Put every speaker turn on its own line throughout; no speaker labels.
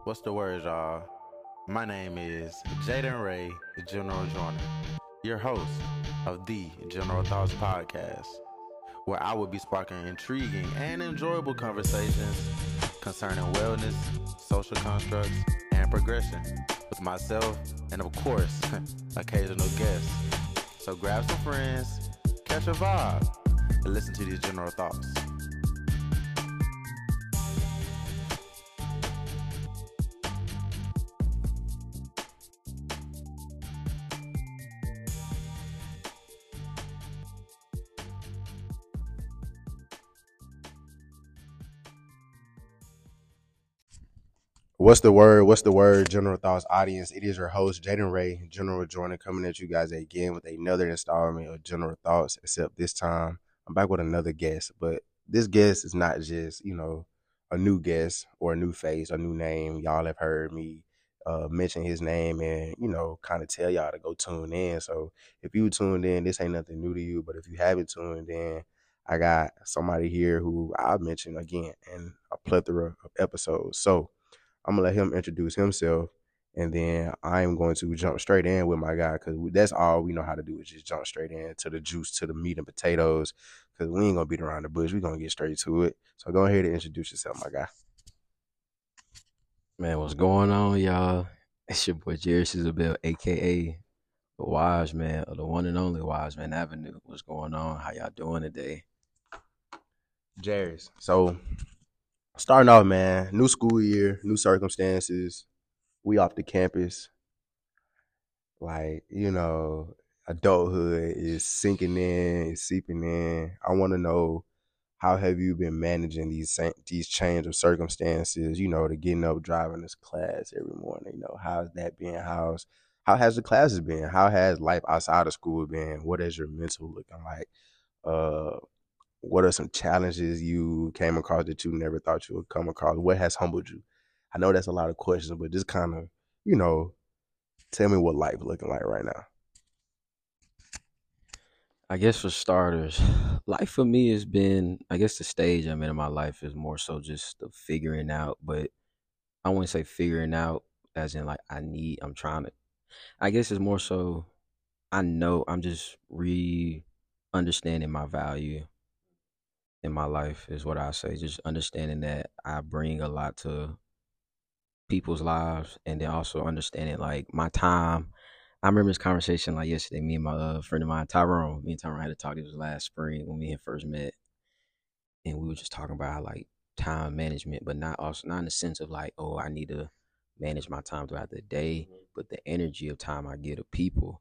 What's the word, y'all? My name is Jaden Ray, the General Joiner, your host of the General Thoughts Podcast, where I will be sparking intriguing and enjoyable conversations concerning wellness, social constructs, and progression with myself and, of course, occasional guests. So grab some friends, catch a vibe, and listen to these general thoughts.
What's the word? What's the word? General Thoughts audience. It is your host, Jaden Ray, General Jordan, coming at you guys again with another installment of General Thoughts, except this time I'm back with another guest. But this guest is not just, a new guest or a new face, a new name. Y'all have heard me mention his name and, kind of tell y'all to go tune in. So if you tuned in, this ain't nothing new to you. But if you haven't tuned in, I got somebody here who I'll mention again in a plethora of episodes. So I'm gonna let him introduce himself, and then I'm going to jump straight in with my guy because that's all we know how to do is just jump straight in to the juice, to the meat and potatoes. Because we ain't gonna beat around the bush. We're gonna get straight to it. So go ahead and introduce yourself, my guy.
Man, what's going on, y'all? It's your boy Jairus Isabel, aka the Wise Man, or the one and only Wise Man Avenue. What's going on? How y'all doing today?
Jairus. So starting off, man, new school year, new circumstances. We off the campus. Like, adulthood is sinking in, is seeping in. I want to know, how have you been managing these change of circumstances? To getting up, driving this class every morning. How's that been? How has the classes been? How has life outside of school been? What is your mental looking like? Uh, what are some challenges you came across that you never thought you would come across? What has humbled you? I know that's a lot of questions, but just kind of, tell me what life looking like right now.
I guess for starters, life for me has been, I guess the stage I'm in my life is more so just the figuring out, but I wouldn't say figuring out as in like I'm trying to, I guess it's more so I know I'm just understanding my value in my life is what I say. Just understanding that I bring a lot to people's lives, and then also understanding like my time. I remember this conversation like yesterday. Me and my friend of mine, Tyrone. Me and Tyrone had to talk. It was last spring when we had first met, and we were just talking about how, like, time management, but not in the sense of like, oh, I need to manage my time throughout the day, but the energy of time I give to people.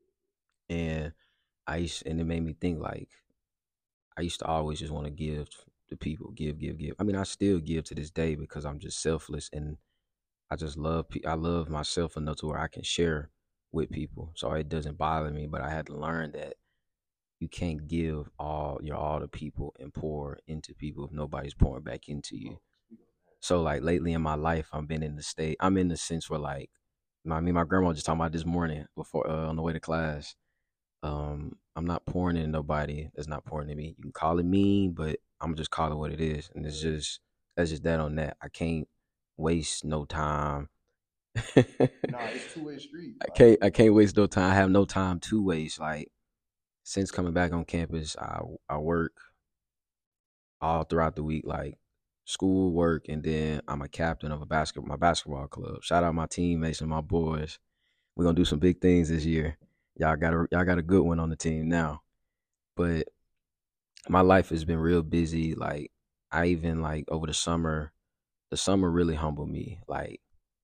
And and it made me think like I used to always just want to give to people, give. I mean, I still give to this day because I'm just selfless and I just I love myself enough to where I can share with people. So it doesn't bother me, but I had to learn that you can't give all to people and pour into people if nobody's pouring back into you. So like lately in my life, I'm in the sense where like my grandma was just talking about this morning before on the way to class. I'm not pouring into nobody that's not pouring into me. You can call it mean, but I'm just call it what it is. And that's just that on that. I can't waste no time.
Nah, it's two-way street.
I can't waste no time. I have no time to waste. Like since coming back on campus, I work all throughout the week, like school, work, and then I'm a captain of my basketball club. Shout out my teammates and my boys. We're gonna do some big things this year. Y'all got a good one on the team now. But my life has been real busy. Like I even like over the summer really humbled me. Like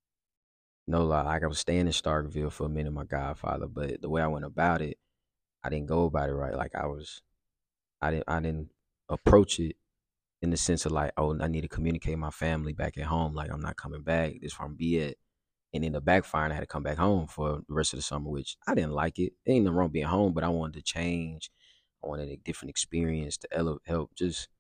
no lie, like I was staying in Starkville for a minute, my godfather, but the way I went about it, I didn't go about it right. Like I didn't approach it in the sense of like, oh, I need to communicate my family back at home. Like I'm not coming back. This is where I'm be at. And then the backfire, I had to come back home for the rest of the summer, which I didn't like it. Ain't nothing wrong being home, but I wanted to change. I wanted a different experience to help.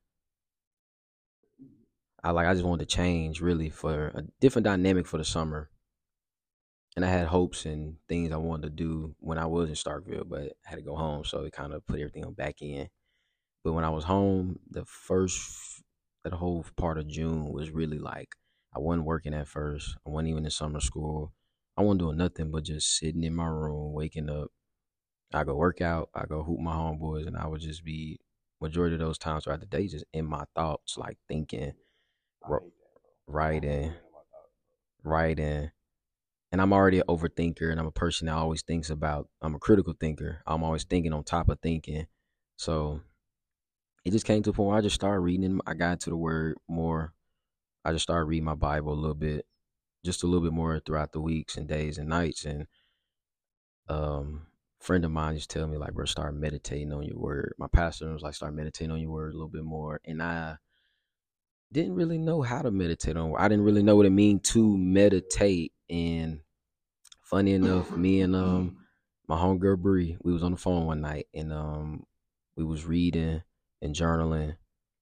I just wanted to change really for a different dynamic for the summer. And I had hopes and things I wanted to do when I was in Starkville, but I had to go home, so it kind of put everything on back in. But when I was home, the whole part of June was really like I wasn't working at first. I wasn't even in summer school. I wasn't doing nothing but just sitting in my room, waking up. I go work out, I go hoop my homeboys, and I would just be majority of those times throughout the day just in my thoughts, like thinking, writing, writing. And I'm already an overthinker, and I'm a person that always thinks about. I'm a critical thinker. I'm always thinking on top of thinking. So it just came to a point where I just started reading. I got into the word more. I just started reading my Bible a little bit, just a little bit more throughout the weeks and days and nights. And friend of mine just tell me like, bro, start meditating on your word. My pastor was like, start meditating on your word a little bit more. And I didn't really know how to meditate on. I didn't really know what it mean to meditate. And funny enough, me and my homegirl Bree, we was on the phone one night, and we was reading and journaling.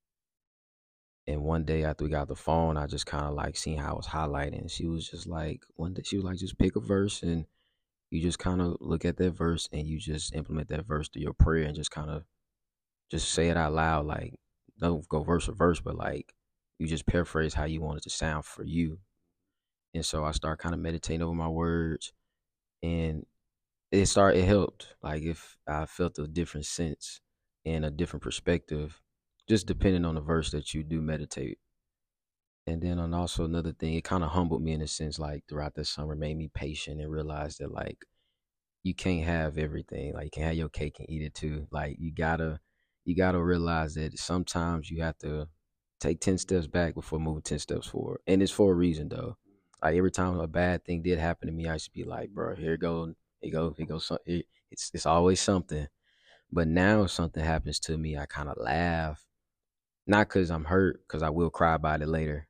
And one day after we got the phone, I just kind of like seen how I was highlighting. She was just like, one day she was like, just pick a verse and you just kind of look at that verse and you just implement that verse to your prayer and just kind of just say it out loud. Like, don't go verse for verse, but like you just paraphrase how you want it to sound for you. And so I started kind of meditating over my words, and it helped. Like if I felt a different sense and a different perspective, just depending on the verse that you do meditate. And then on also another thing, it kind of humbled me in a sense, like throughout the summer, made me patient and realize that like you can't have everything. Like you can't have your cake and eat it too. Like you gotta realize that sometimes you have to take 10 steps back before moving 10 steps forward. And it's for a reason though. Like every time a bad thing did happen to me, I used to be like, bro, here it go, here goes it's always something. But now if something happens to me, I kind of laugh. Not because I'm hurt, because I will cry about it later.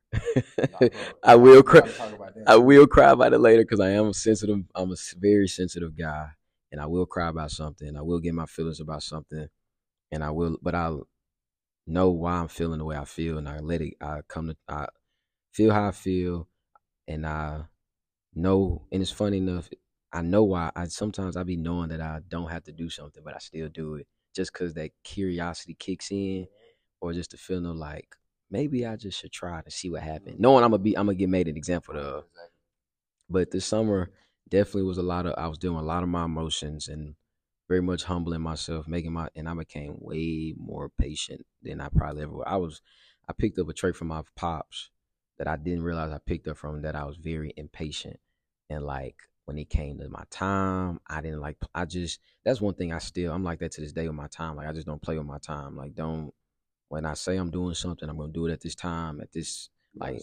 I will cry. I will cry about it later because I am a sensitive. I'm a very sensitive guy, and I will cry about something. I will get my feelings about something, and I will. But I know why I'm feeling the way I feel, and I let it. I feel how I feel, and I know. And it's funny enough, I know why. I sometimes I be knowing that I don't have to do something, but I still do it just because that curiosity kicks in, or just the feeling of like maybe I just should try to see what happens. Knowing I'm gonna get made an example of. But this summer definitely was I was dealing with a lot of my emotions and very much humbling myself, and I became way more patient than I probably ever was. I picked up a trait from my pops that I didn't realize I picked up from, that I was very impatient. And like when it came to my time, that's one thing I'm like that to this day with my time. Like I just don't play with my time. Like when I say I'm doing something, I'm gonna do it at this time, at this like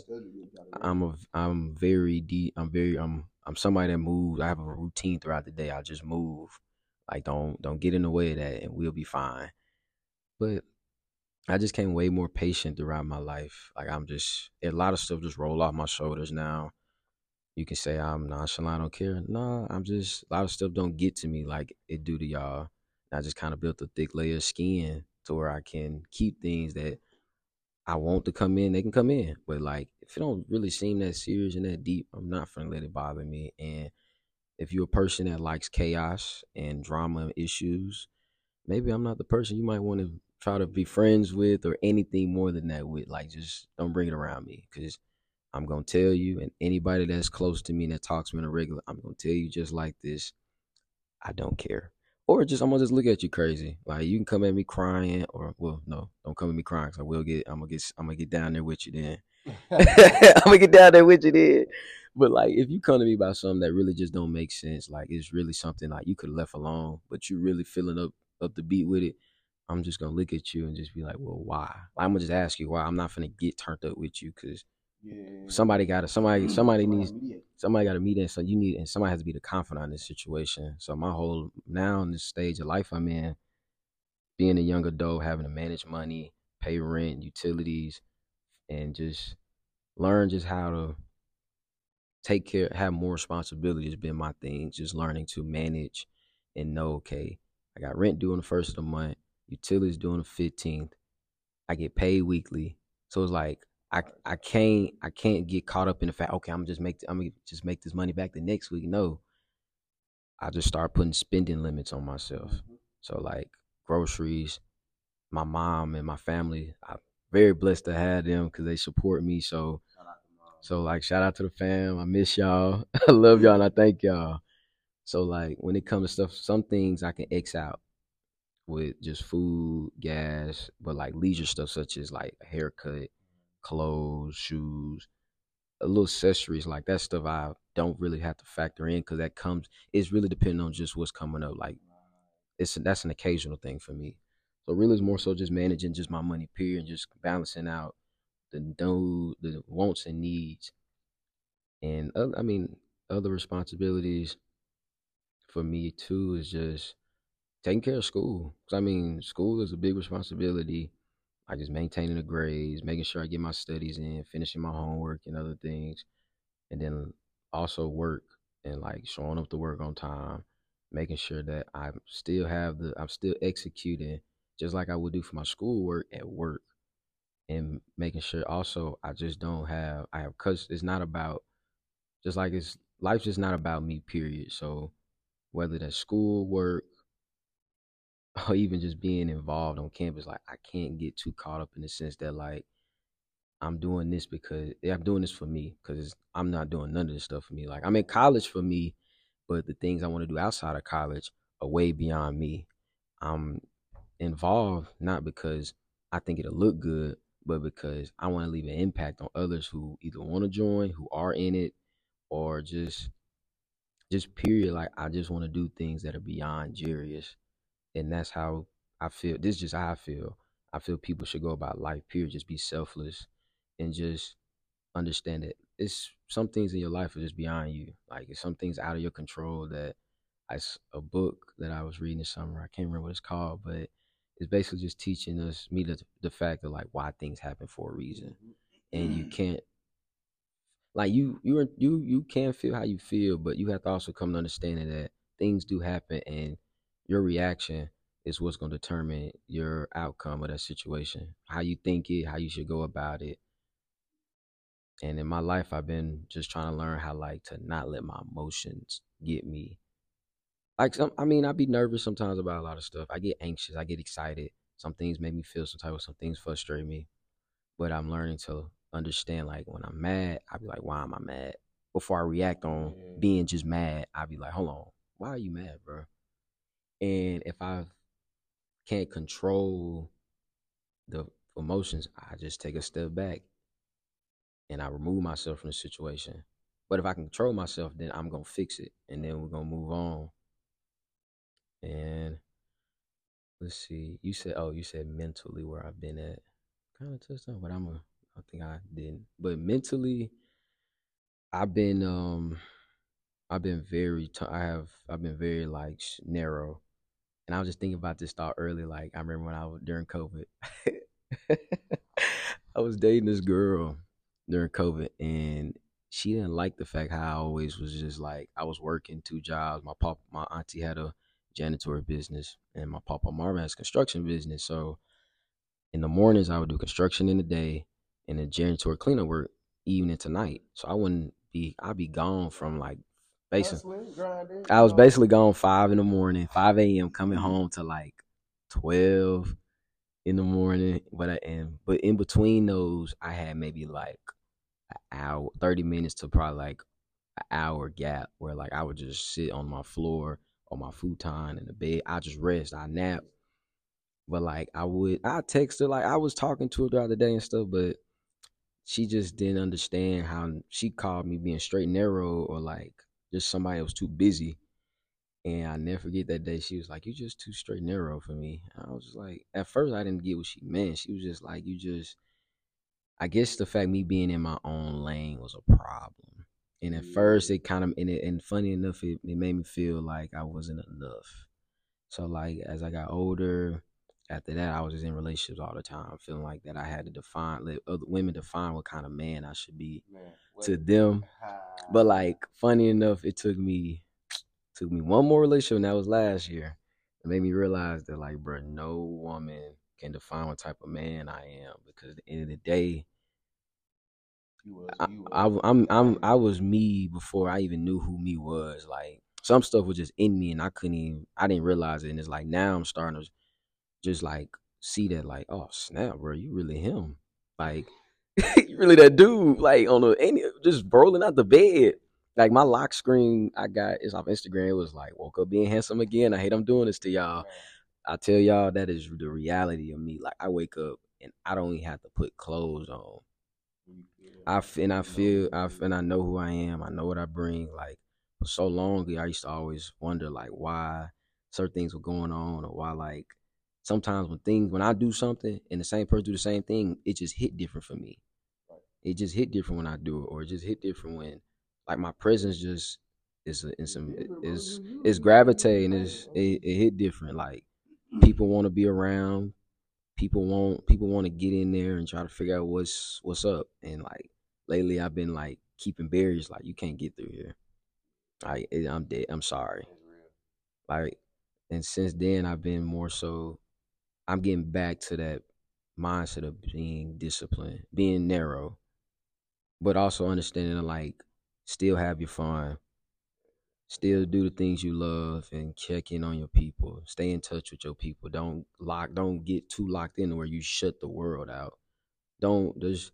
I'm very deep. I'm somebody that moves. I have a routine throughout the day. I just move. Like don't get in the way of that, and we'll be fine. But I just came way more patient throughout my life. Like a lot of stuff just roll off my shoulders now. You can say I'm nonchalant, I don't care. No, a lot of stuff don't get to me like it do to y'all. I just kind of built a thick layer of skin to where I can keep things that I want to come in, they can come in. But like if it don't really seem that serious and that deep, I'm not gonna let it bother me. And if you're a person that likes chaos and drama and issues, maybe I'm not the person you might want to try to be friends with or anything more than that with. Like just don't bring it around me, because I'm gonna tell you, and anybody that's close to me and that talks to me on a regular, I'm gonna tell you just like this. I don't care. Or just I'm gonna just look at you crazy. Like you can come at me crying, or well, no, don't come at me crying, because I'm gonna get down there with you then. I'm gonna get down there with you then. But like if you come to me about something that really just don't make sense, like it's really something like you could have left alone, but you really feeling up the beat with it, I'm just gonna look at you and just be like, well, why? Like, I'm gonna just ask you why. I'm not gonna get turned up with you, because somebody gotta meet that. So you need, and somebody has to be the confidant in this situation. So my whole now in this stage of life I'm in, being a young adult, having to manage money, pay rent, utilities, and just learn just how to take care, have more responsibility has been my thing. Just learning to manage and know, okay, I got rent due on the first of the month, utilities due on the 15th. I get paid weekly. So it's like I can't get caught up in the fact, okay, I'm gonna just make this money back the next week. No. I just start putting spending limits on myself. So like groceries, my mom and my family, I'm very blessed to have them because they support me. So So like shout out to the fam. I miss y'all. I love y'all and I thank y'all. So like when it comes to stuff, some things I can X out with just food, gas, but like leisure stuff such as like a haircut, clothes, shoes, a little accessories like that stuff I don't really have to factor in because that comes it's really depending on just what's coming up. Like that's an occasional thing for me. So really it's more so just managing just my money period and just balancing out the wants and needs and I mean other responsibilities for me too is just taking care of school. 'Cause I mean, school is a big responsibility. Like just maintaining the grades, making sure I get my studies in, finishing my homework and other things, and then also work and like showing up to work on time, making sure that I'm still executing just like I would do for my schoolwork at work, and making sure also I just don't have I have cause it's not about just like it's life's just not about me. Period. So whether that's school, work, or even just being involved on campus, like I can't get too caught up in the sense that like I'm doing this because yeah, I'm doing this for me because I'm not doing none of this stuff for me. Like I'm in college for me, but the things I want to do outside of college are way beyond me. I'm involved not because I think it'll look good, but because I want to leave an impact on others who either want to join, who are in it, or just period. Like I just want to do things that are beyond Jarius, and that's how I feel. This is just how I feel. I feel people should go about life. Period. Just be selfless, and just understand that it's some things in your life are just beyond you. Like it's some things out of your control. That it's a book that I was reading this summer. I can't remember what it's called, but it's basically just teaching us me the fact of like why things happen for a reason, and you can't like you can feel how you feel, but you have to also come to understanding that things do happen, and your reaction is what's going to determine your outcome of that situation, how you think it, how you should go about it. And in my life, I've been just trying to learn how like to not let my emotions get me. Like I mean, I be nervous sometimes about a lot of stuff. I get anxious, I get excited. Some things make me feel some type of some things frustrate me, but I'm learning to understand like when I'm mad, I'll be like, why am I mad? Before I react on being just mad, I'll be like, hold on, why are you mad, bro? And if I can't control the emotions, I just take a step back and I remove myself from the situation. But if I can control myself, then I'm gonna fix it and then we're gonna move on. And let's see, you said mentally where I've been at. Kind of touched on, but I think I didn't. But mentally, I've been I've been I've been very like narrow, and I was just thinking about this thought earlier. Like I remember when I was during COVID, I was dating this girl during COVID, and she didn't like the fact how I always was just like I was working two jobs. My auntie had a janitorial business, and my papa Marvin has a construction business. So in the mornings I would do construction in the day, and then janitorial cleanup work evening to night. So I'd be gone from like basically I was basically gone 5 in the morning, 5 a.m. coming home to like 12 in the morning. But in between those, I had maybe like an hour, 30 minutes to probably like an hour gap where like I would just sit on my floor on my futon in the bed. I just rest, I nap. But like I text her like I was talking to her throughout the day and stuff, but she just didn't understand how she called me being straight and narrow or like just somebody that was too busy. And I never forget that day. She was like, "You just too straight and narrow for me." And I was just like, at first I didn't get what she meant. She was just like, "You just." I guess the fact me being in my own lane was a problem. And at first it kind of and funny enough, it made me feel like I wasn't enough. So like as I got older, after that I was just in relationships all the time, feeling like that I had to let other women define what kind of man I should be to them. But like funny enough, it took me one more relationship, and that was last year. It made me realize that like, bro, no woman can define what type of man I am because at the end of the day, I was me before I even knew who me was. Like some stuff was just in me, and I didn't realize it. And it's like now I'm starting to just like see that like, oh snap, bro, you really him. Like Really that dude, like on just rolling out the bed. Like my lock screen I got is off Instagram. It was like, woke up being handsome again. I hate I'm doing this to y'all. I tell y'all that is the reality of me. Like I wake up and I don't even have to put clothes on. And I know who I am. I know what I bring. Like for so long, I used to always wonder like why certain things were going on, or why like sometimes when I do something and the same person do the same thing, it just hit different for me. It just hit different when I do it, or it just hit different when like my presence just is gravitating. It hit different. Like people want to be around. People want to get in there and try to figure out what's up. And like lately, I've been like keeping barriers. Like you can't get through here. I'm dead. I'm sorry. Like, and since then, I've been more so. I'm getting back to that mindset of being disciplined, being narrow, but also understanding that like still have your fun, still do the things you love, and check in on your people. Stay in touch with your people. Don't get too locked in where you shut the world out. Don't just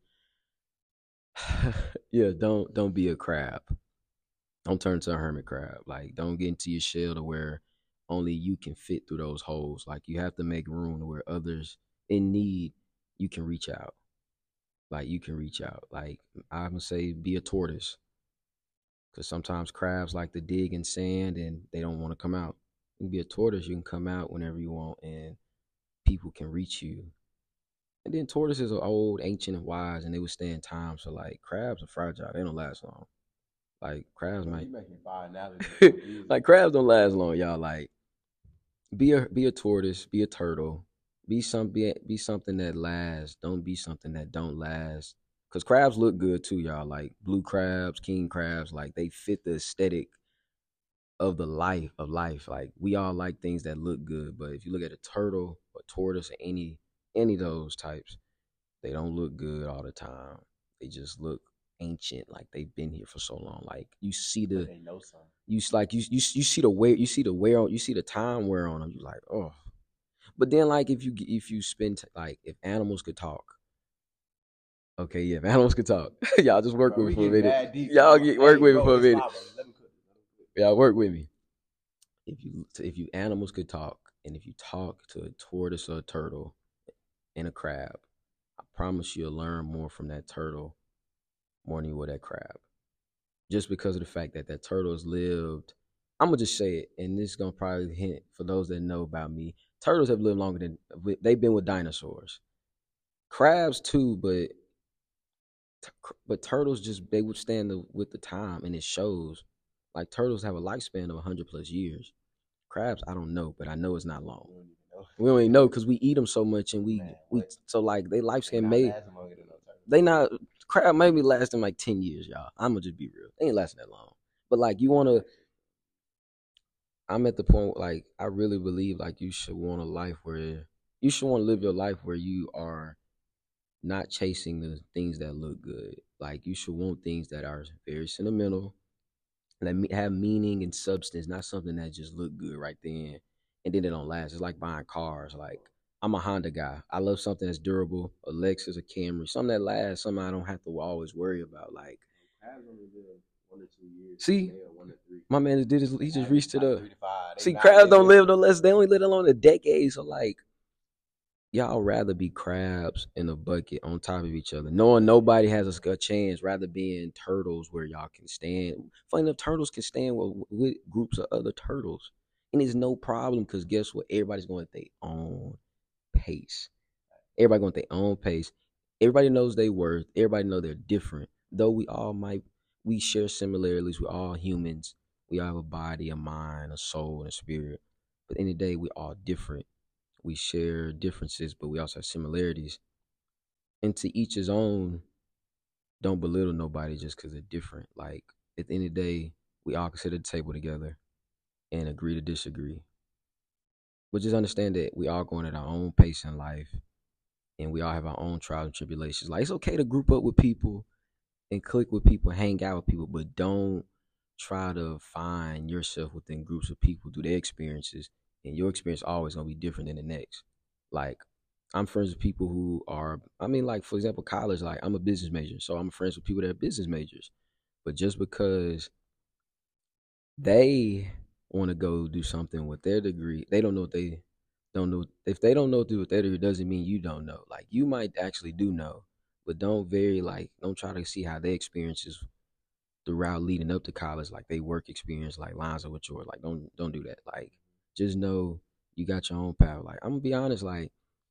yeah, don't be a crab. Don't turn to a hermit crab. Like don't get into your shell to where only you can fit through those holes. Like you have to make room to where others in need you can reach out. Like you can reach out. Like I'm gonna say be a tortoise. Because sometimes crabs like to dig in sand and they don't want to come out. You can be a tortoise, you can come out whenever you want and people can reach you. And then tortoises are old, ancient, and wise, and they withstand time. So like crabs are fragile; they don't last long. Like crabs might, like crabs don't last long, y'all. Like be a tortoise, be a turtle, be something that lasts. Don't be something that don't last. Cause crabs look good too, y'all. Like blue crabs, king crabs, like they fit the aesthetic of the life of life. Like we all like things that look good, but if you look at a turtle or tortoise or any of those types, they don't look good all the time. They just look ancient, like they've been here for so long. Like you see the you see the wear you see the time wear on them. You like oh, but then like if you spend like if animals could talk. Okay, yeah, if animals could talk. Y'all just work with me for a minute. Work with me for a minute. Y'all work with me. If you animals could talk, and if you talk to a tortoise or a turtle and a crab, I promise you'll learn more from that turtle more than you will that crab. Just because of the fact that that turtle has lived. I'm gonna just say it, and this is gonna probably hint for those that know about me. Turtles have lived longer than they've been with dinosaurs. Crabs too, but turtles just they withstand with the time, and it shows. Like turtles have a lifespan of 100 plus years. Crabs, I don't know, but I know it's not long. We don't even know because we eat them so much, and we so like they lifespan may they not crab maybe lasting like 10 years, y'all. I'm gonna just be real, they ain't lasting that long. But like you wanna, I'm at the point like I really believe like you should want a life where you should want to live your life where you are not chasing the things that look good. Like you should want things that are very sentimental, that have meaning and substance, not something that just look good right then and then it don't last. It's like buying cars. Like I'm a Honda guy. I love something that's durable, a Lexus, a Camry, something that lasts, something I don't have to always worry about. Like, see, my man just did his, he just reached to the. See, crabs don't live no less. They only live along a decade. So like, y'all rather be crabs in a bucket on top of each other, knowing nobody has a chance, rather being turtles where y'all can stand. Funny enough, turtles can stand with groups of other turtles. And it's no problem because guess what? Everybody's going at their own pace. Everybody going at their own pace. Everybody knows their worth. Everybody know they're different. Though we share similarities. We're all humans. We all have a body, a mind, a soul, and a spirit. But at the end of the day, we're all different. We share differences, but we also have similarities. And to each his own, don't belittle nobody just because they're different. Like, at the end of the day, we all can sit at the table together and agree to disagree. But just understand that we all going at our own pace in life and we all have our own trials and tribulations. Like, it's okay to group up with people and click with people, hang out with people, but don't try to find yourself within groups of people through their experiences. And your experience always gonna be different than the next. Like I'm friends with people who are, I mean, like, for example, college, like, I'm a business major. So I'm friends with people that are business majors. But just because they want to go do something with their degree, they don't know what they don't know. If they don't know what to do with their degree, doesn't mean you don't know. Like, you might actually do know, but don't try to see how their experiences throughout leading up to college, like they work experience, like lines up with yours. Like, don't do that. Like, just know you got your own path. Like, I'm gonna be honest, like,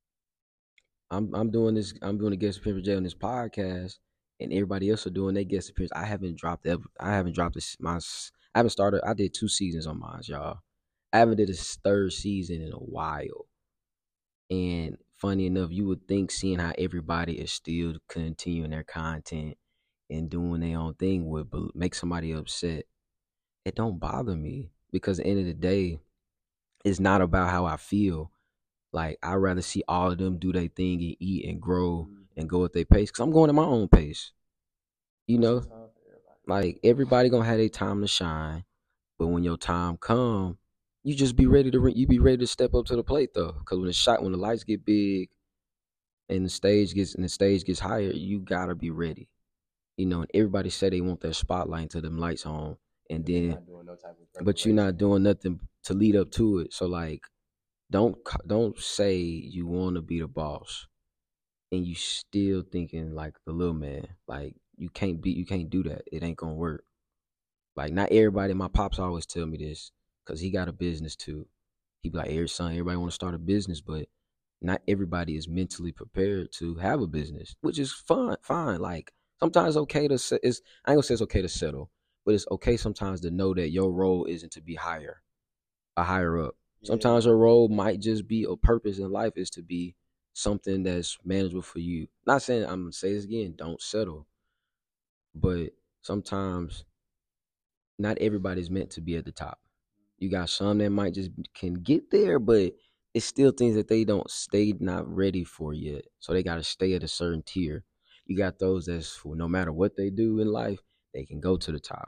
I'm doing this. I'm doing a guest appearance on this podcast, and everybody else are doing their guest appearance. I haven't dropped this. I haven't started. I did 2 seasons on mine, y'all. I haven't did a third season in a while. And funny enough, you would think seeing how everybody is still continuing their content and doing their own thing would make somebody upset. It don't bother me because at the end of the day, it's not about how I feel. Like, I'd rather see all of them do their thing and eat and grow and go at their pace because I'm going at my own pace. You know, like, everybody gonna have their time to shine, but when your time come, you just be ready to you be ready to step up to the plate though. Because when the lights get big and the stage gets higher, you gotta be ready. You know, and everybody say they want that spotlight until them lights on, and then but you're not doing nothing to lead up to it. So, like, don't say you want to be the boss and you still thinking like the little man. Like, you can't do that. It ain't gonna work. Like, not everybody. My pops always tell me this because he got a business too. He be like, everybody want to start a business, but not everybody is mentally prepared to have a business, which is fine. Like, sometimes it's okay to I ain't gonna say it's okay to settle, but it's okay sometimes to know that your role isn't to be a higher up. Sometimes your role might just be a purpose in life is to be something that's manageable for you. Not saying, I'm gonna say this again, don't settle, but sometimes not everybody's meant to be at the top. You got some that might just can get there, but it's still things that they not ready for yet. So they gotta stay at a certain tier. You got those that's no matter what they do in life, they can go to the top,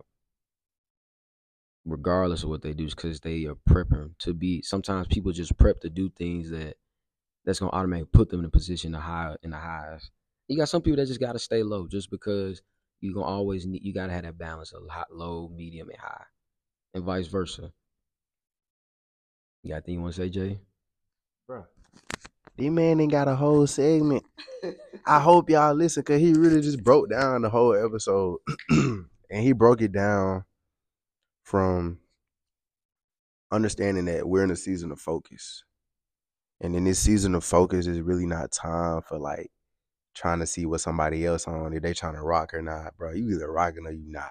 regardless of what they do, because they are prepping to be. Sometimes people just prep to do things that's gonna automatically put them in a position to high in the highs. You got some people that just gotta stay low, just because you gotta have that balance of high, low, medium, and high, and vice versa. You got anything you want to say, Jay?
Bro, this man ain't got a whole segment. I hope y'all listen because he really just broke down the whole episode. And he broke it down from understanding that we're in a season of focus. And in this season of focus is really not time for like trying to see what somebody else on, if they trying to rock or not, bro. You either rocking or you not.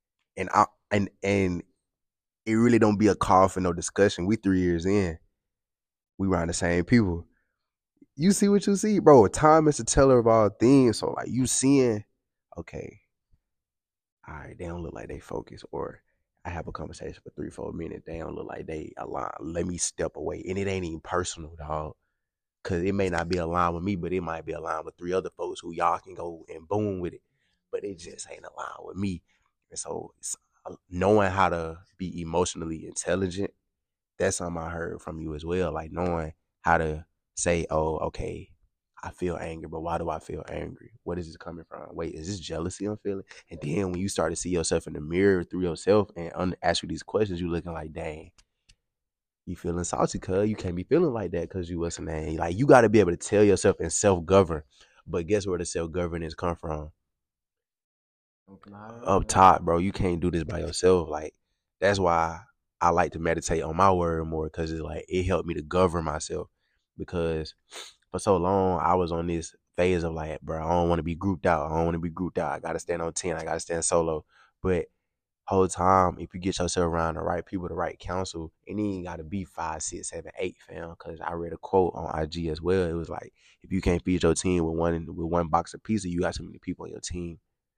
And it really don't be a call for no discussion. We 3 years in. We around the same people. You see what you see, bro. Time is a teller of all things. So like you seeing, okay, all right, they don't look like they focus. Or I have a conversation for 3-4 minutes. They don't look like they align. Let me step away. And it ain't even personal, dog. Cause it may not be aligned with me, but it might be aligned with 3 other folks who y'all can go and boom with it. But it just ain't aligned with me. And so it's knowing how to be emotionally intelligent, that's something I heard from you as well. Like knowing how to say, oh, okay, I feel angry, but why do I feel angry? What is this coming from? Wait, is this jealousy I'm feeling? And then when you start to see yourself in the mirror through yourself and ask you these questions, you looking like, dang, you feeling salty, cuz you can't be feeling like that because you wasn't that. Like, you got to be able to tell yourself and self-govern. But guess where the self-governance come from? Up top, bro. You can't do this by yourself. Like, that's why I like to meditate on my word more, because it's like it helped me to govern myself. Because for so long I was on this phase of like, bro, I don't want to be grouped out. I don't want to be grouped out. I gotta stand on 10. I gotta stand solo. But whole time, if you get yourself around the right people, the right counsel, it ain't gotta be 5, 6, 7, 8, fam. Cause I read a quote on IG as well. It was like, if you can't feed your team with one box of pizza, you got too many people on your team.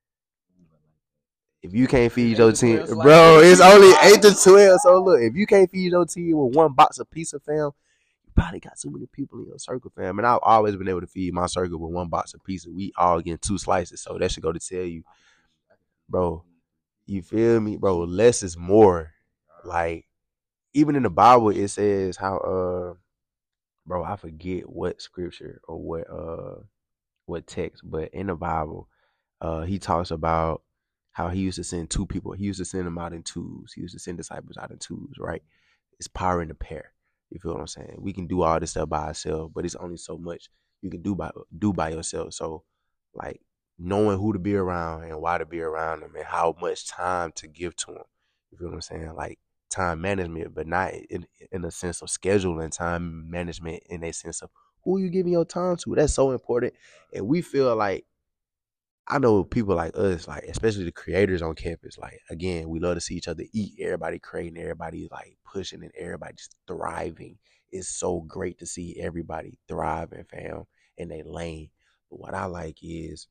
If you can't feed your team, bro, it's only 8 to 12. So look, if you can't feed your team with one box of pizza, fam, you probably got too many people in your circle, fam. And I've always been able to feed my circle with one box of pizza. We all getting 2 slices. So that should go to tell you, bro, you feel me? Bro, less is more. Like, even in the Bible, it says how bro, I forget what scripture or what text, but in the Bible, he talks about how he used to send two people. He used to send them out in twos. He used to send disciples out in twos, right? It's power in the pair. You feel what I'm saying? We can do all this stuff by ourselves, but it's only so much you can do by yourself. So, like knowing who to be around and why to be around them and how much time to give to them. You feel what I'm saying? Like time management, but not in a sense of scheduling time management in a sense of who you giving your time to. That's so important. And we feel like I know people like us, like especially the creators on campus, like again, we love to see each other eat, everybody creating, everybody like pushing and everybody just thriving. It's so great to see everybody thriving, fam, in their lane. But what I like is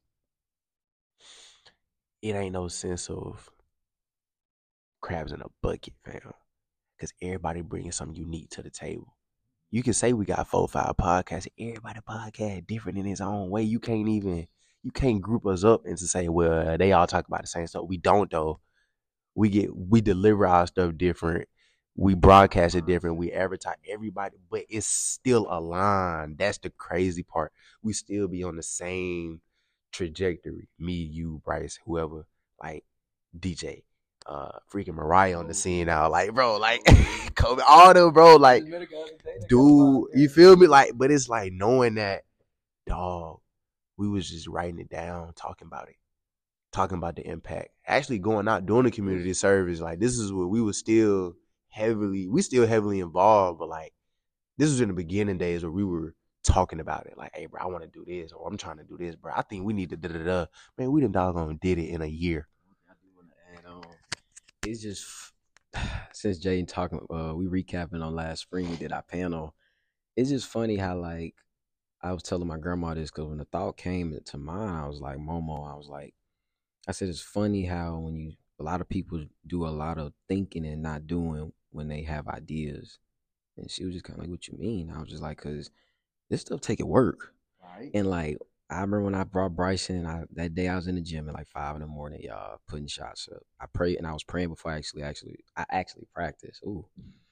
it ain't no sense of crabs in a bucket, fam. Because everybody bringing something unique to the table. You can say we got 4 or 5 podcasts. Everybody podcast different in his own way. You can't group us up and to say, well, they all talk about the same stuff. We don't though. We deliver our stuff different. We broadcast it different. We advertise everybody, but it's still aligned. That's the crazy part. We still be on the same trajectory. Me, you, Bryce, whoever, like DJ, freaking Mariah on the scene now. Like, bro, like Kobe, all them, bro, like, dude, you feel me? Like, but it's like knowing that, dog, we was just writing it down, talking about the impact, actually going out doing the community service. Like this is what we still heavily involved, but like this was in the beginning days where we were talking about it. Like, hey, bro, I want to do this, or I'm trying to do this, bro. I think we need to da. Man, we done doggone did it in a year.
I do want to add on. It's just since Jaden talking, we recapping on last spring. We did our panel. It's just funny how like I was telling my grandma this because when the thought came to mind, I was like, Momo, I said it's funny how when a lot of people do a lot of thinking and not doing when they have ideas. And she was just kind of like, what you mean? I was just like, because this stuff taking work.
Right.
And like, I remember when I brought Bryson, that day I was in the gym at like 5 in the morning, y'all, putting shots up. I prayed and I was praying before I actually practiced. Ooh.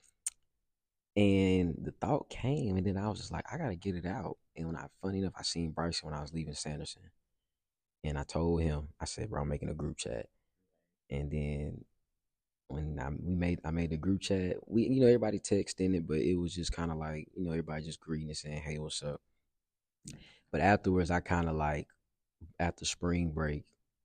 And the thought came, and then I was just like, I gotta get it out. And funny enough, I seen Bryson when I was leaving Sanderson. And I told him, I said, bro, I'm making a group chat. And then when I made the group chat, everybody texting it, but it was just kind of like, everybody just greeting and saying, hey, what's up? But afterwards, I kind of like, after spring break,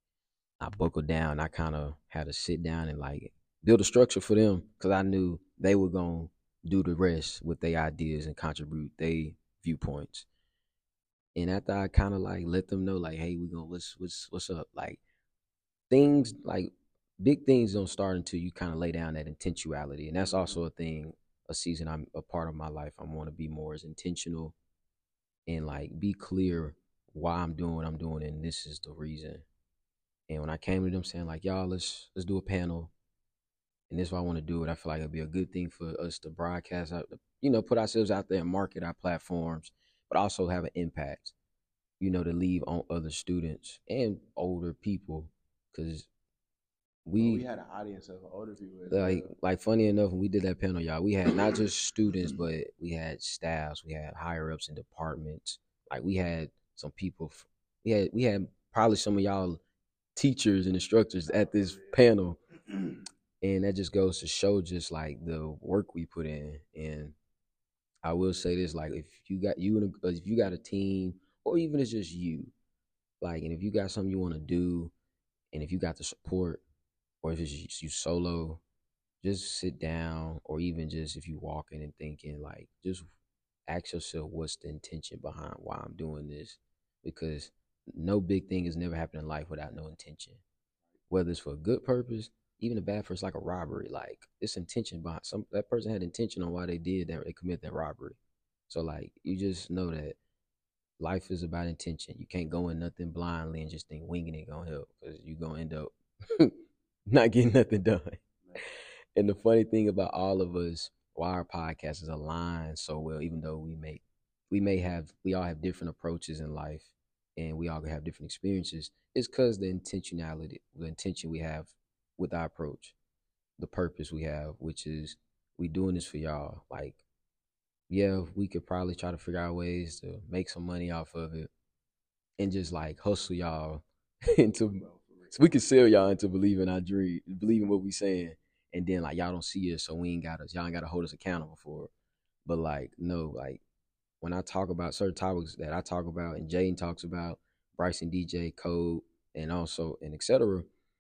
I buckled down. I kind of had to sit down and like build a structure for them because I knew they were going to do the rest with their ideas and contribute their viewpoints. And after I kind of like let them know, like, hey, we gonna what's up? Like things like big things don't start until you kind of lay down that intentionality, and that's also a season I'm a part of my life. I want to be more as intentional and like be clear why I'm doing what I'm doing, and this is the reason. And when I came to them saying like, y'all, let's do a panel, and this is why I want to do it. I feel like it'd be a good thing for us to broadcast out, put ourselves out there and market our platforms, but also have an impact, to leave on other students and older people, because
we had an audience of older people.
Like funny enough, when we did that panel, y'all, we had not just students, but we had staffs, we had higher ups in departments. Like we had some people, we had probably some of y'all teachers and instructors at this panel, and that just goes to show just like the work we put in. And I will say this, like if you got a team, or even it's just you, like, and if you got something you want to do, and if you got the support, or if it's you solo, just sit down, or even just if you walking and thinking, like, just ask yourself what's the intention behind why I'm doing this, because no big thing has never happened in life without no intention, whether it's for a good purpose, even a bad purpose, like a robbery. Like it's intention behind that person had intention on why they commit that robbery. So like you just know that life is about intention. You can't go in nothing blindly and just think winging it gonna help, because you're gonna end up not getting nothing done. And the funny thing about all of us, why our podcast is aligned so well, even though we all have different approaches in life, and we all have different experiences, is because the intention we have with our approach, the purpose we have, which is we doing this for y'all. Like yeah, we could probably try to figure out ways to make some money off of it and just like hustle y'all into so we can sell y'all into believing our dream, believing what we saying, and then like y'all don't see us, so we ain't got us. Y'all ain't got to hold us accountable for it. But like no, like when I talk about certain topics that I talk about and Jaden talks about, Bryson, DJ, Code, and also and etc.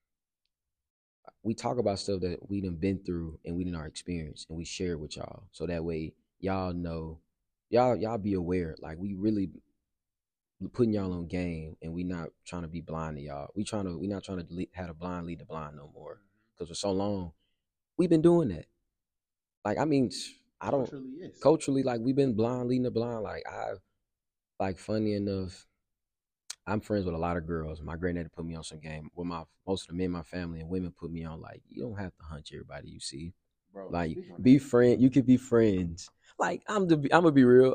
We talk about stuff that we done been through and we done our experience and we share it with y'all. So that way y'all know, y'all be aware. Like we really putting y'all on game and we not trying to be blind to y'all. We not trying to have a blind lead the blind no more. Because for so long, we've been doing that. Like I mean, I don't culturally like we've been blind leading the blind. Like funny enough, I'm friends with a lot of girls. My granddaddy put me on some game. With most of the men in my family and women put me on. Like you don't have to hunch everybody you see. Bro, like be friend. You could be friends. Like I'm gonna be real.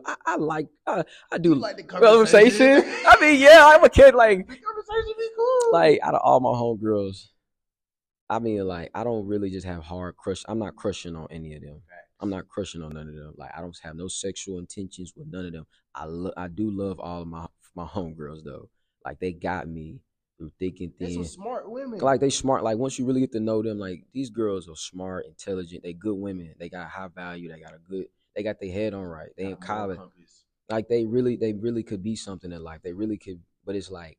I do like the conversation. I mean, yeah, I'm a kid. Like the conversation be cool. Like out of all my homegirls, I mean, like I don't really just have hard crush. I'm not crushing on any of them. I'm not crushing on none of them. Like I don't have no sexual intentions with none of them. I do love all of my homegirls though. Like they got me through thick and thin. They're some smart women. Like they smart. Like once you really get to know them, like these girls are smart, intelligent. They good women. They got high value. They got a good. They got their head on right. They in college. Like they really could be something in life. They really could. But it's like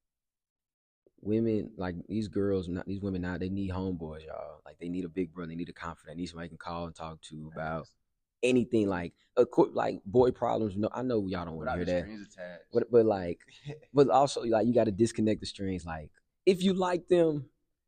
women, like these girls, not these women now. They need homeboys, y'all. Like they need a big brother. They need a confidant. They need somebody they can call and talk to about anything like boy problems. No, I know y'all don't want to hear that, but like, but also like you got to disconnect the strings. Like if you like them,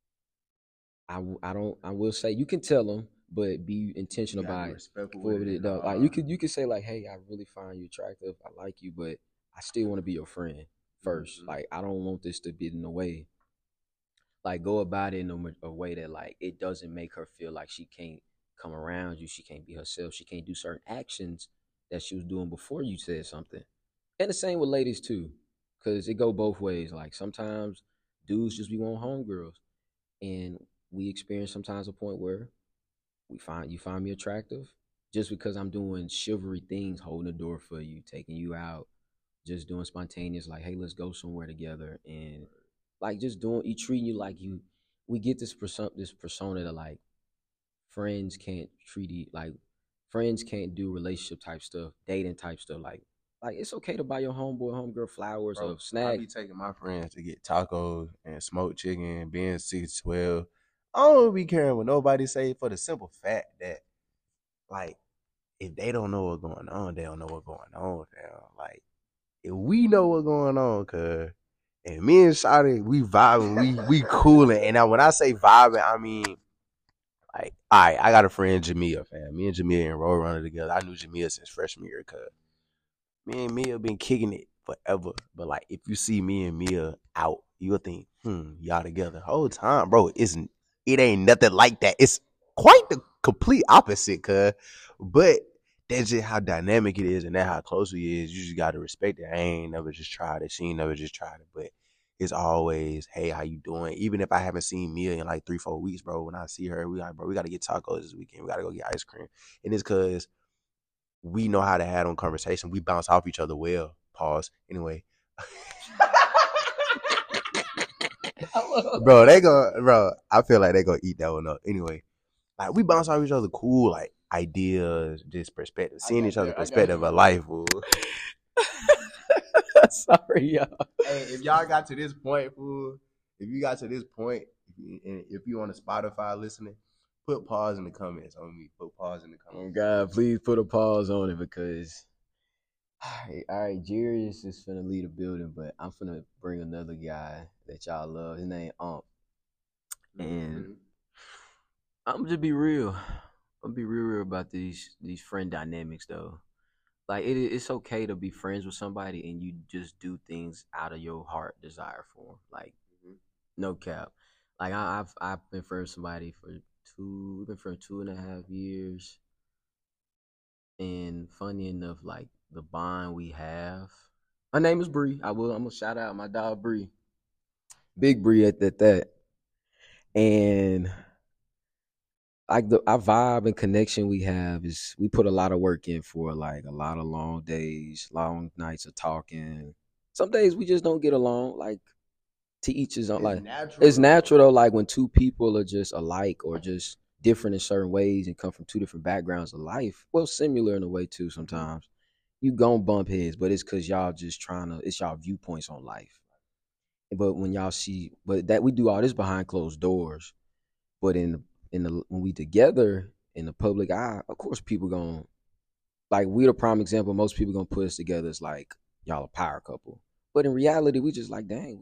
I will say you can tell them, but be intentional about it. Like you could say like, hey, I really find you attractive. I like you, but I still want to be your friend first. Mm-hmm. Like I don't want this to be in the way. Like go about it in a way that like it doesn't make her feel like she can't come around you. She can't be herself. She can't do certain actions that she was doing before you said something. And the same with ladies too, because it go both ways. Like sometimes dudes just be want homegirls, and we experience sometimes a point where you find me attractive just because I'm doing chivalry things, holding the door for you, taking you out, just doing spontaneous like, hey, let's go somewhere together, and like just treating you like you. We get this persona that like friends can't treat you like friends can't do relationship type stuff, dating type stuff. Like it's okay to buy your homegirl flowers or snacks.
I be taking my friends to get tacos and smoked chicken, being 6'12". I don't be caring what nobody say for the simple fact that like if they don't know what's going on, they don't know what's going on, fam. Like if we know what's going on, cuz and me and Shawty, we vibing, we cooling. And now when I say vibing, I mean like, all right, I got a friend, Jamia, fam. Me and Jamia and Road Runner together. I knew Jamia since freshman year, cuz me and Mia been kicking it forever. But like, if you see me and Mia out, you'll think, y'all together. Whole time, bro, it ain't nothing like that. It's quite the complete opposite, cuz. But that's just how dynamic it is and that's how close we is. You just gotta respect it. I ain't never just tried it. She ain't never just tried it. But it's always, hey, how you doing? Even if I haven't seen Mia in like 3-4 weeks, bro, when I see her, we gotta get tacos this weekend. We gotta go get ice cream. And it's cause we know how to have them conversation. We bounce off each other well. Pause. Anyway. Bro, I feel like they gonna eat that one up. Anyway, like we bounce off each other cool, like ideas, just perspective, seeing each other perspective of life, fool.
Sorry, y'all.
Hey, if y'all got to this point, fool, if you on the Spotify listening, put pause in the comments on me. Put pause in the comments.
Oh God, please put a pause on it because all right, Jarius is finna lead the building, but I'm finna bring another guy that y'all love. His name and I'm just be real. I'm be real about these friend dynamics though. Like it's okay to be friends with somebody and you just do things out of your heart desire for them. Like no cap. Like I've been friends with somebody for we've been friends 2.5 years. And funny enough, like the bond we have. Her name is Bree. I'm gonna shout out my dog Bree. Big Bree at that. And like our vibe and connection we have is we put a lot of work in for like a lot of long days, long nights of talking. Some days we just don't get along. Like to each his own. Like it's natural though. Like when two people are just alike or just different in certain ways and come from two different backgrounds of life. Well, similar in a way too. Sometimes you gon' bump heads, but it's because y'all just trying to. It's y'all viewpoints on life. But when y'all see, but that we do all this behind closed doors. But in the when we together in the public eye, of course people gonna like we the prime example. Most people gonna put us together as like y'all a power couple. But in reality, we just like dang,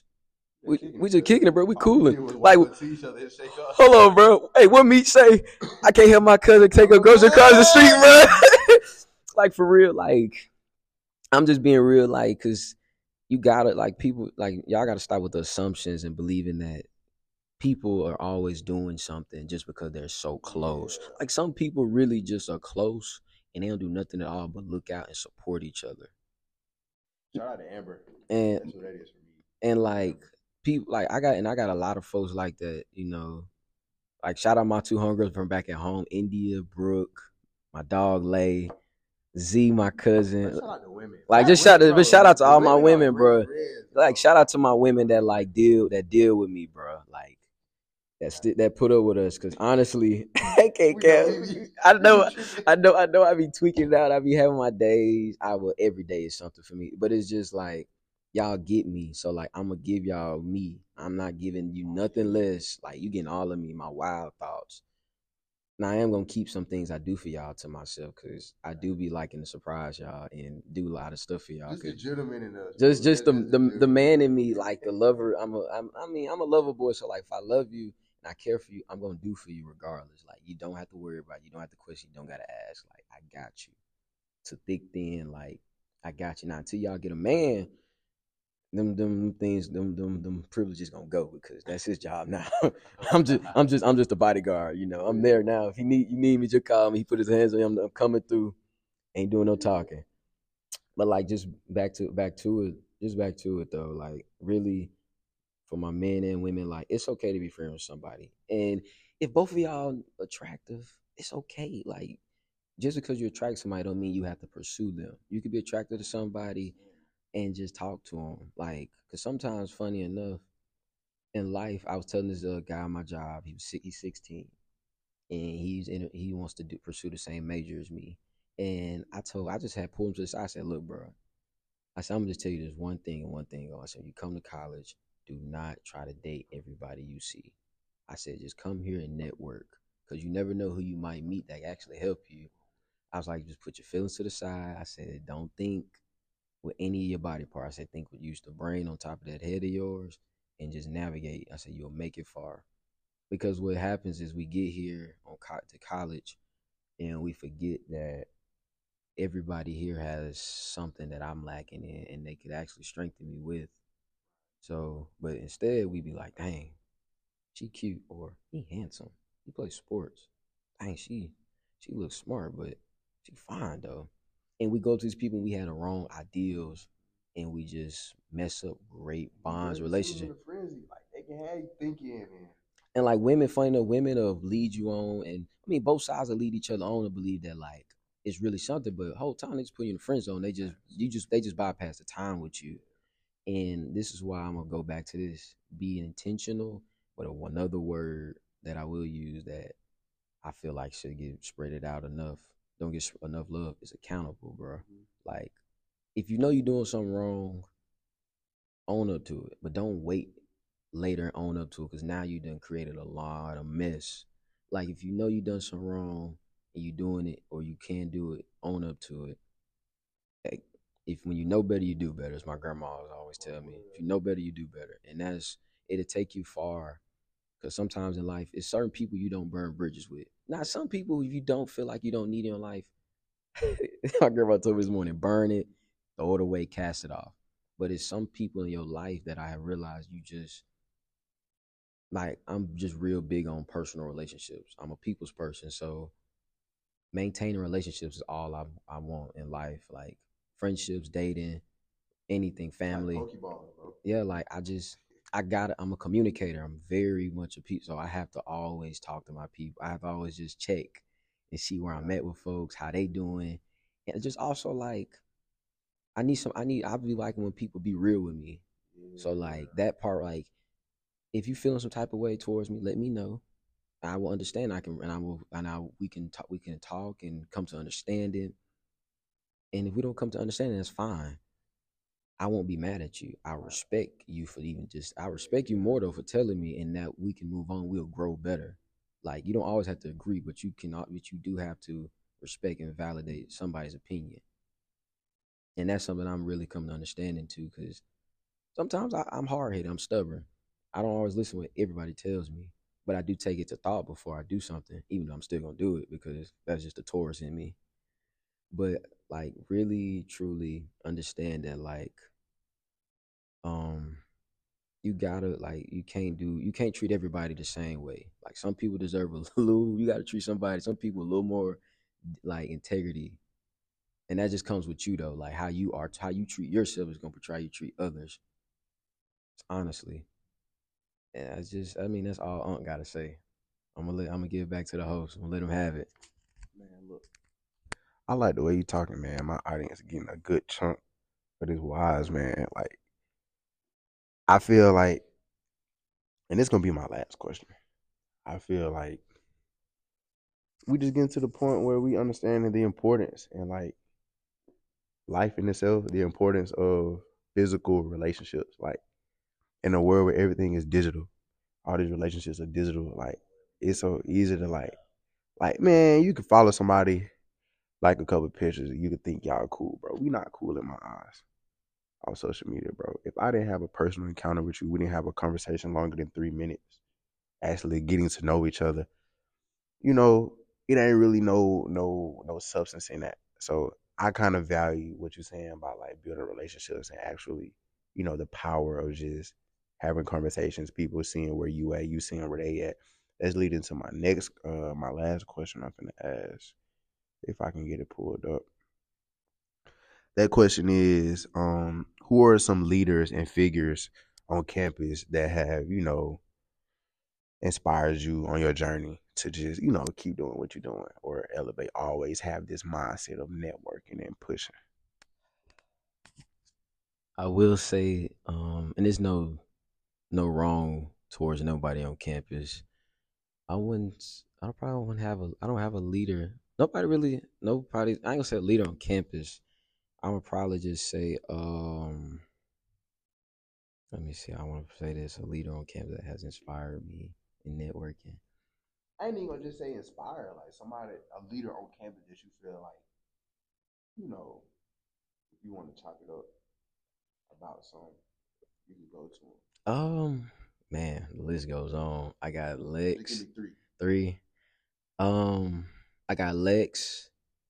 we just kicking it, bro. We cooling. Like hold on, bro. Hey, what Meech say? I can't help my cousin take a grocery across the street, bro. Like for real, like I'm just being real, like, cause you gotta like people like y'all gotta stop with the assumptions and believing that people are always doing something just because they're so close. Like some people really just are close and they don't do nothing at all but look out and support each other.
Shout out to Amber.
And
That's what that is for me.
and like people like I got a lot of folks like that, you know. Like shout out my two homegirls from back at home, India, Brooke, my dog Lay, Z, my cousin.
Shout out to women.
Like just shout out to all my women, bro. Like shout out to my women that like deal with me, bro. Like that put up with us, cause honestly, I can't care. I know, I be tweaking it out. I be having my days. Every day is something for me, but it's just like y'all get me. So like I'm gonna give y'all me. I'm not giving you nothing less. Like you getting all of me, my wild thoughts. Now I am gonna keep some things I do for y'all to myself, cause I do be liking to surprise y'all and do a lot of stuff for y'all.
Just the gentleman in us.
Just the man in me, like the lover. I'm a lover boy. So like if I love you and I care for you, I'm gonna do for you regardless. Like you don't have to worry about it. You don't have to question. You don't gotta ask. Like I got you. To thick thin, like I got you. Now until y'all get a man, them things, them privileges gonna go because that's his job now. I'm just a bodyguard. You know, I'm there now. If you need me, just call me. He put his hands on me. I'm coming through. Ain't doing no talking. But like just back to it. Just back to it though. Like really, for my men and women, like it's okay to be friends with somebody. And if both of y'all attractive, it's okay. Like just because you attract somebody don't mean you have to pursue them. You could be attracted to somebody and just talk to them. Like, cause sometimes, funny enough, in life, I was telling this guy on my job. He's 16, and he wants to pursue the same major as me. And I just had pulled him to the side. I said, look, bro. I said, I'm gonna just tell you this one thing and one thing. I said, you come to college, do not try to date everybody you see. I said, just come here and network, cause you never know who you might meet that actually help you. I was like, just put your feelings to the side. I said, don't think with any of your body parts. I said, think with use the brain on top of that head of yours and just navigate. I said, you'll make it far. Because what happens is we get here to college and we forget that everybody here has something that I'm lacking in and they could actually strengthen me with. So, but instead we be like, dang, she cute or he handsome. He plays sports. Dang, she looks smart, but she fine though. And we go to these people and we had the wrong ideals and we just mess up great bonds, relationships.
Like they can have you thinking
and like women, funny enough, women will lead you on, and I mean both sides will lead each other on to believe that like it's really something, but the whole time they just put you in the friend zone. They just bypass the time with you. And this is why I'm gonna go back to this: being intentional. But another word that I will use that I feel like should get spreaded out enough, don't get enough love, is accountable, bro. Like if you know you're doing something wrong, own up to it, but don't wait later and own up to it because now you done created a lot of mess. Like if you know you done something wrong and you doing it or you can do it, own up to it. Like, if when you know better, you do better. As my grandma always tell me, if you know better, you do better, and it'll take you far. Because sometimes in life, it's certain people you don't burn bridges with. Now, some people, if you don't feel like you don't need in your life, my grandma told me this morning, burn it, throw it away, cast it off. But it's some people in your life that I have realized you just, like, I'm just real big on personal relationships. I'm a people's person. So maintaining relationships is all I want in life. Like friendships, dating, anything, family.
Like Pokeball, bro.
Yeah, like I just I'm a communicator. I'm very much a people, so I have to always talk to my people. I have to always just check and see where I'm at with folks, how they doing, and just also like I really like when people be real with me. So like that part, like if you feeling some type of way towards me, let me know. I will understand. We can talk and come to understanding. And if we don't come to understanding, that's fine. I won't be mad at you. I respect you for even just. I respect you more though for telling me, and that we can move on. We'll grow better. Like you don't always have to agree, but you do have to respect and validate somebody's opinion. And that's something I'm really coming to understanding too, because sometimes I'm hard headed. I'm stubborn. I don't always listen to what everybody tells me, but I do take it to thought before I do something, even though I'm still gonna do it because that's just the Taurus in me. But like really, truly understand that like um you gotta like you can't treat everybody the same way. Like some people deserve a little you gotta treat some people a little more like integrity. And that just comes with you though. Like how you treat yourself is gonna portray how you treat others. Honestly. And I mean that's all Unc gotta say. I'm gonna give it back to the host. I'm gonna let him have it.
Man, look, I like the way you talking, man. My audience getting a good chunk of this wise, man. Like, I feel like, and this gonna be my last question. I feel like we just getting to the point where we understanding the importance and like life in itself, the importance of physical relationships. Like in a world where everything is digital, all these relationships are digital. Like it's so easy to like man, you can follow somebody like a couple of pictures, and you could think y'all cool, bro. We not cool in my eyes on social media, bro. If I didn't have a personal encounter with you, we didn't have a conversation longer than 3 minutes, actually getting to know each other, you know, it ain't really no substance in that. So I kind of value what you're saying about like building relationships and actually, the power of just having conversations, people seeing where you at, you seeing where they at. That's leading to my last question I'm gonna ask, if I can get it pulled up. That question is, who are some leaders and figures on campus that have, inspires you on your journey to just, keep doing what you're doing or elevate, always have this mindset of networking and pushing?
I will say, and there's no wrong towards nobody on campus. I probably wouldn't have I don't have a leader. Nobody, I ain't gonna say a leader on campus. I would probably just say, let me see, I want to say this, a leader on campus that has inspired me in networking.
I ain't even gonna just say inspire, like somebody, a leader on campus that you feel like, if you want to chop it up about something, you can go to them.
Man, the list goes on. I got
Give
Lex,
me three.
three. I got Lex.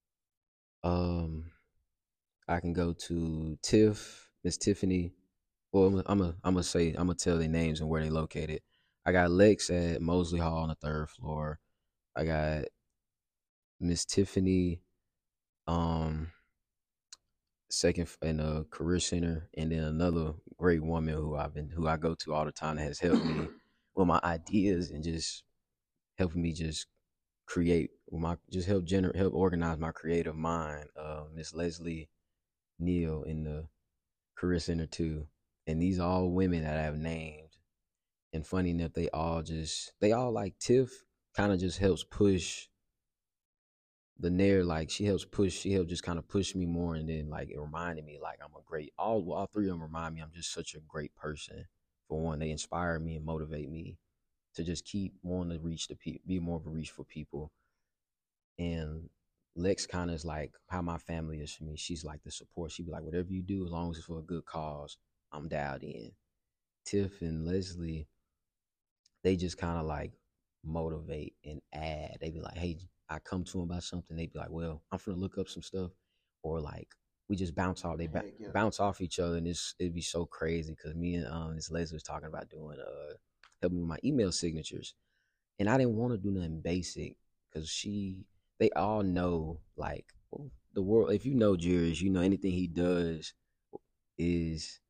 I can go to Miss Tiffany. Well, I'm gonna tell their names and where they located. I got Lex at Mosley Hall on the 3rd floor. I got Miss Tiffany, um, second in a career center, and then another great woman who I go to all the time that has helped me with my ideas and just helping me just create help organize my creative mind. Miss Leslie Neal in the career center too, and these are all women that I have named. And funny enough, they all like Tiff kind of just helps push the narrative. Like she helped just kind of push me more, and then like it reminded me like I'm a great. All three of them remind me I'm just such a great person. For one, they inspire me and motivate me to just keep wanting to reach the people, be more of a reach for people. And Lex kind of is like how my family is for me. She's like the support. She be like, whatever you do, as long as it's for a good cause, I'm dialed in. Tiff and Leslie, they just kind of like motivate and add. They be like, hey, I come to them about something. They be like, well, I'm finna look up some stuff, or like we just bounce off. Bounce off each other, and it'd be so crazy because me and this Leslie was talking about doing helping with my email signatures, and I didn't want to do nothing basic because they all know like the world. If you know Jirish, you know anything he does is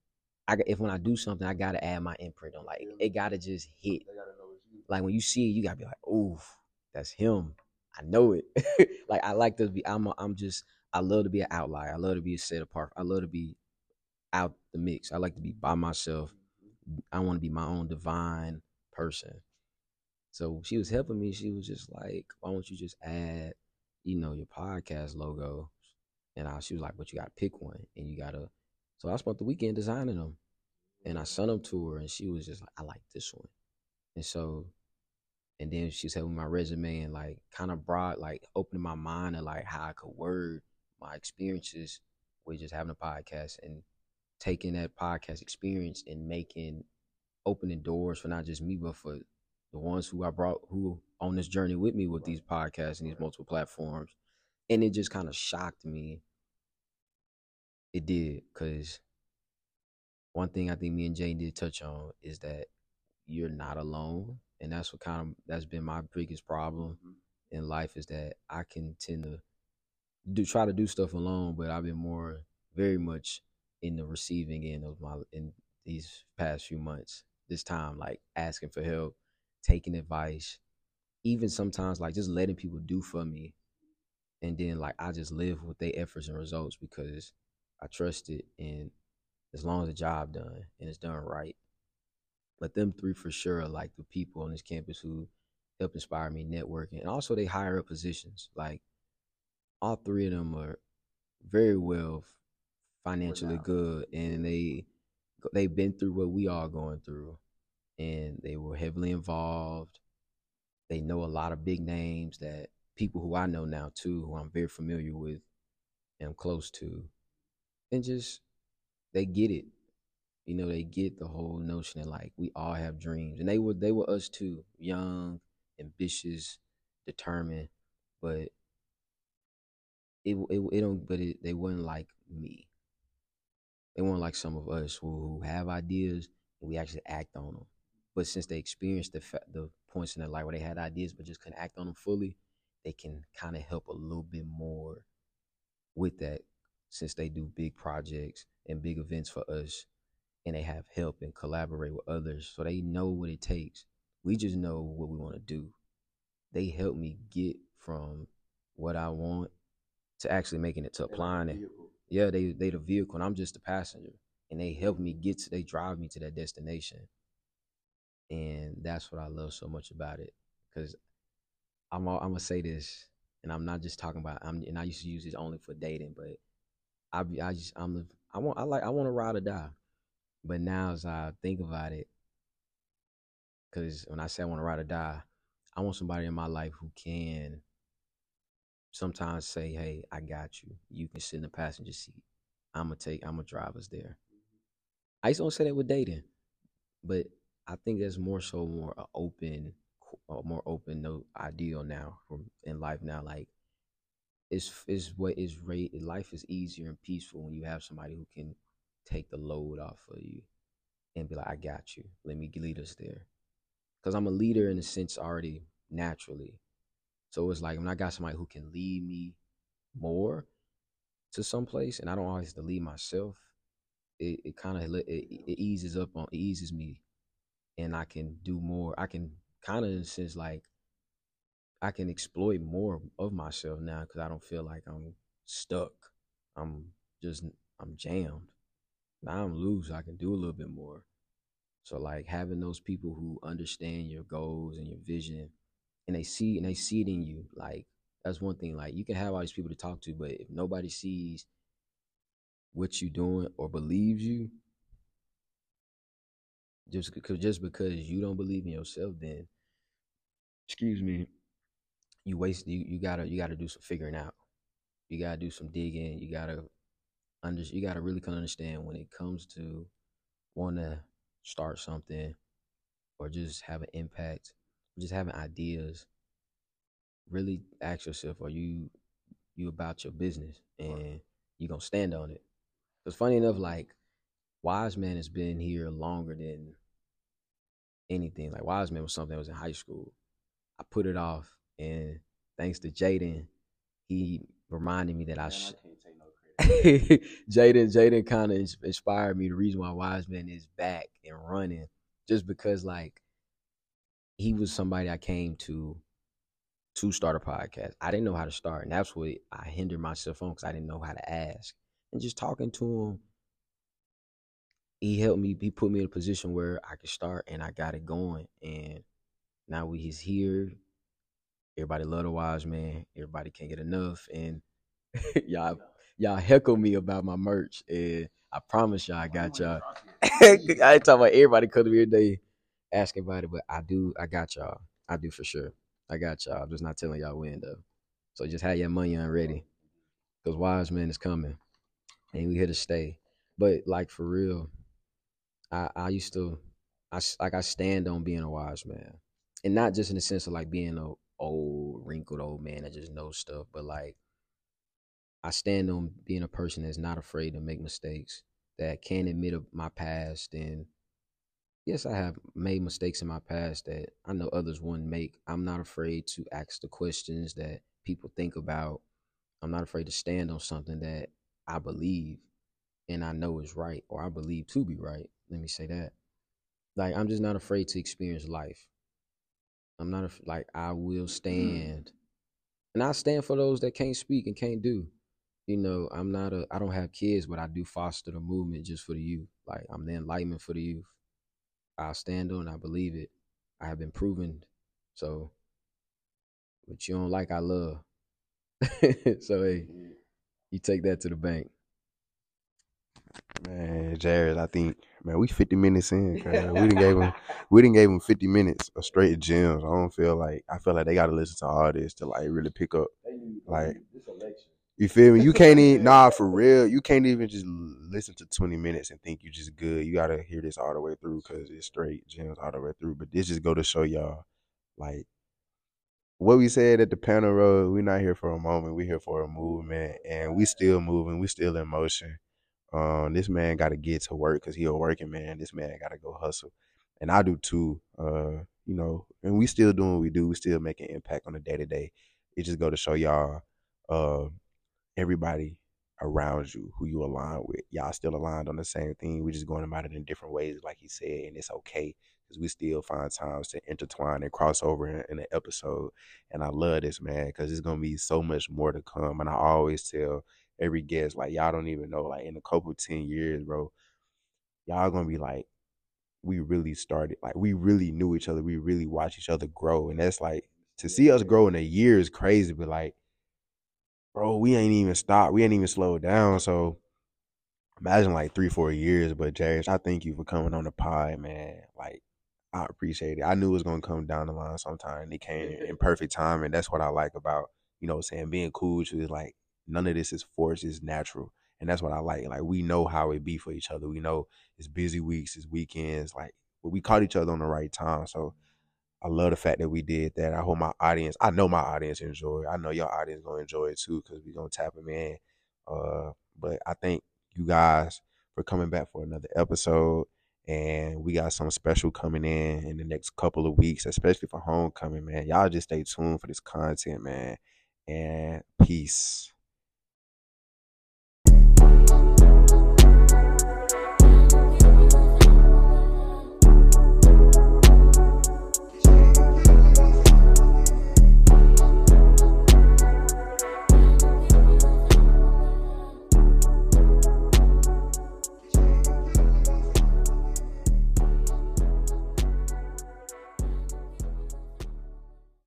if when I do something, I gotta add my imprint on. Like it gotta just hit. Like when you see it, you gotta be like, "Ooh, that's him." I know it. Like I like to be. I'm just. I love to be an outlier. I love to be set apart. I love to be out the mix. I like to be by myself. I want to be my own divine person. So she was helping me. She was just like, "Why don't you just add, your podcast logo?" And she was like, "But you gotta pick one, and you gotta." So I spent the weekend designing them, and I sent them to her, and she was just like, "I like this one." And so, and then she's helping my resume and like kind of brought like opening my mind to like how I could word my experiences with just having a podcast and taking that podcast experience and opening doors for not just me but for the ones who on this journey with me with these podcasts and these multiple platforms. And it just kind of shocked me. It did, because one thing I think me and Jay did touch on is that you're not alone, and that's been my biggest problem in life, is that I can tend to try to do stuff alone, but I've been very much in the receiving end of in these past few months. This time, like asking for help, taking advice, even sometimes like just letting people do for me, and then like I just live with their efforts and results because I trust it, and as long as the job done and it's done right. But them three for sure are like the people on this campus who help inspire me networking, and also they higher up positions. Like all three of them are very well financially good, and they've been through what we all going through, and they were heavily involved. They know a lot of big names, that people who I know now too, who I'm very familiar with and I'm close to, and just they get it. They get the whole notion that like we all have dreams, and they were us too, young, ambitious, determined, but it don't. But they weren't like me. They weren't like some of us who have ideas and we actually act on them. But since they experienced the points in their life where they had ideas but just couldn't act on them fully, they can kind of help a little bit more with that, since they do big projects and big events for us, and they have help and collaborate with others. So they know what it takes. We just know what we want to do. They help me get from what I want to actually making it to applying it. Yeah, they the vehicle and I'm just the passenger. And they help me they drive me to that destination. And that's what I love so much about it. Cause I'm gonna say this, and I'm not just talking about and I used to use this only for dating, but I just I'm the I want to ride or die. But now as I think about it, because when I say I want to ride or die, I want somebody in my life who can sometimes say, "Hey, I got you. You can sit in the passenger seat. I'm gonna drive us there." I used to say that with dating, but I think that's more a more open note ideal now from in life now. Like it's what is rate life is easier and peaceful when you have somebody who can take the load off of you and be like, "I got you. Let me lead us there." Because I'm a leader in a sense already naturally. So it's like when I got somebody who can lead me more to some place, and I don't always have to lead myself, it kind of it eases me, and I can do more. I can kind of in a sense like I can exploit more of myself now because I don't feel like I'm stuck. I'm just I'm jammed. Now I'm loose. I can do a little bit more. So like having those people who understand your goals and your vision, and they see it in you. Like that's one thing. Like you can have all these people to talk to, but if nobody sees what you're doing or believes you, just because you don't believe in yourself, then excuse me, you gotta do some figuring out. You gotta do some digging. You gotta really kind of understand when it comes to want to start something or just have an impact, just having ideas. Really ask yourself, are you about your business and you gonna stand on it? Because funny enough, like Wise Man has been here longer than anything. Like Wise Man was something that was in high school. I put it off, and thanks to Jaden, he reminded me that Jaden kind of inspired me. The reason why Wiseman is back and running, just because like he was somebody I came to start a podcast. I didn't know how to start, and that's what I hindered myself on because I didn't know how to ask. And just talking to him, he helped me. He put me in a position where I could start, and I got it going. And now he's here. Everybody love the Wise Man. Everybody can't get enough, and y'all heckle me about my merch, and I promise y'all I got y'all. I ain't talking about everybody coming here today asking about it, but I do. I got y'all. I do for sure. I got y'all. I'm just not telling y'all when though. So just have your money on ready, cause Wise Man is coming, and we here to stay. But like for real, I used to, I stand on being a wise man, and not just in the sense of like being a old wrinkled old man that just knows stuff, but like I stand on being a person that's not afraid to make mistakes, that can admit of my past. And yes, I have made mistakes in my past that I know others wouldn't make. I'm not afraid to ask the questions that people think about. I'm not afraid to stand on something that I believe and I know is right, or I believe to be right. Let me say that. Like, I'm just not afraid to experience life. I'm not like I will stand, and I stand for those that can't speak and can't do. I don't have kids, but I do foster the movement just for the youth. Like, I'm the enlightenment for the youth. I stand on it, I believe it. I have been proven. So, what you don't like, I love. So, hey, you take that to the bank.
Man, Jared, I think, man, we 50 minutes in. We didn't give him 50 minutes of straight gems. I feel like they gotta listen to all this to like really pick up. Like, you feel me? You can't even for real. You can't even just listen to 20 minutes and think you just good. You gotta hear this all the way through because it's straight gems all the way through. But this just go to show y'all, like, what we said at the panel road, we're not here for a moment. We're here for a movement, and we still moving. We still in motion. This man got to get to work because he a working man. This man got to go hustle, and I do too. And we still doing what we do. We still making impact on the day to day. It just go to show y'all, everybody around you who you align with, y'all still aligned on the same thing. We just going about it in different ways, like he said, and it's okay because we still find times to intertwine and cross over in an episode. And I love this, man, because it's gonna be so much more to come. And I always tell every guest, like, y'all don't even know, like, in a couple 10 years, bro, y'all gonna be like, we really started, like, we really knew each other, we really watched each other grow. And that's like, to see us grow in a year is crazy, but like, bro, we ain't even stopped. We ain't even slowed down. So imagine like 3-4 years. But Jarius, I thank you for coming on the pod, man. Like, I appreciate it. I knew it was gonna come down the line sometime. And it came in perfect time. And that's what I like about, saying being cool with you is like none of this is forced, it's natural. And that's what I like. Like, we know how it be for each other. We know it's busy weeks, it's weekends, like, but we caught each other on the right time. So I love the fact that we did that. I know my audience enjoy it. I know your audience gonna enjoy it too because we gonna tap them in. But I thank you guys for coming back for another episode. And we got something special coming in the next couple of weeks, especially for homecoming, man. Y'all just stay tuned for this content, man. And peace.